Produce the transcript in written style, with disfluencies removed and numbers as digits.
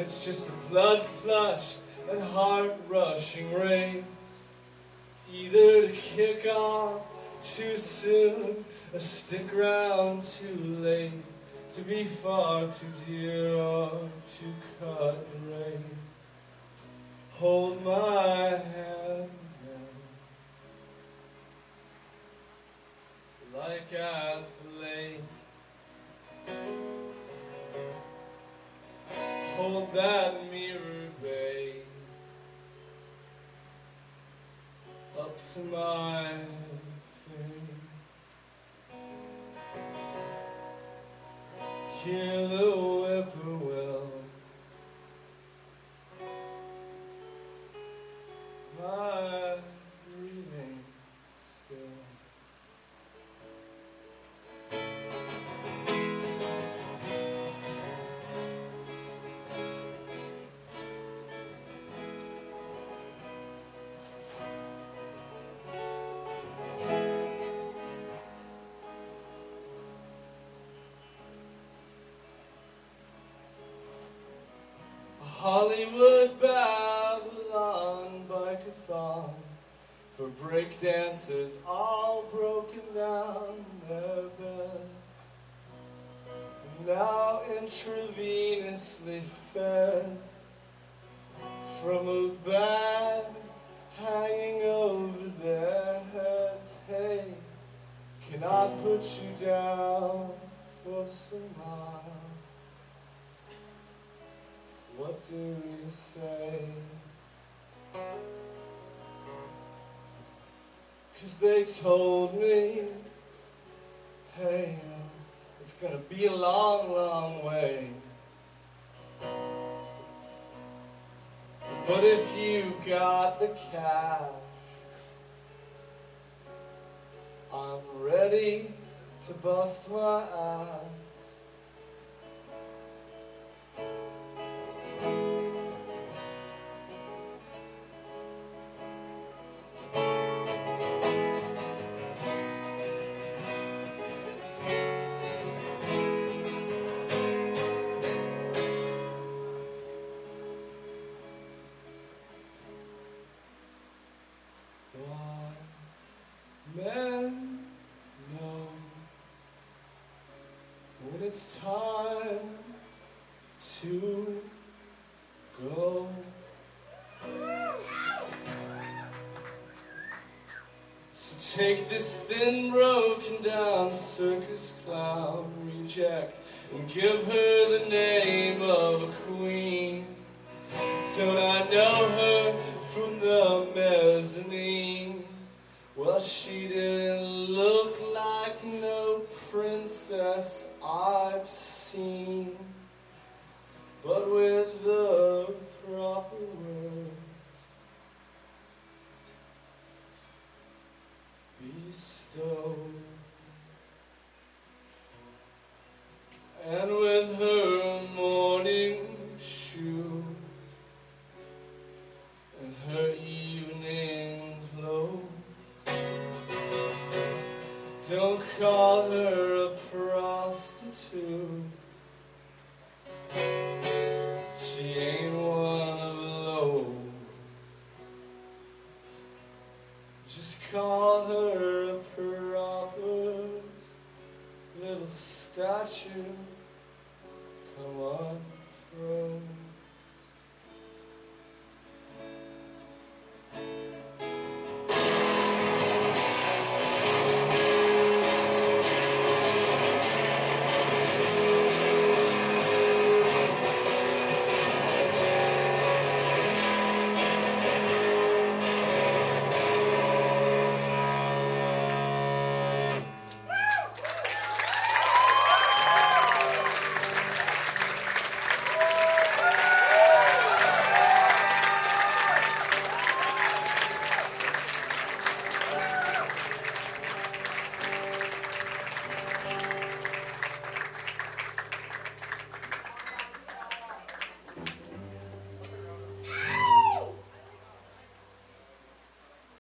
It's just a blood-flushed and heart-rushing race. Either to kick off too soon or stick around too late, to be far too dear or to cut and rain. Hold my hand now, like at the lake. Hold that mirror, babe, up to my face. Hear the whippoorwill, my breathing still. Hollywood Babylon bike-a-thon for breakdancers all broken down their beds, now intravenously fed from a bag hanging over their heads. Hey, can I put you down for some miles? What do you say? 'Cause they told me, hey, it's gonna be a long, long way. But if you've got the cash, I'm ready to bust my ass. Men know when it's time to go. So take this thin, broken down circus clown reject and give her the name of a queen. Don't I know her from the mezzanine? Well, she didn't look like no princess I've seen, but with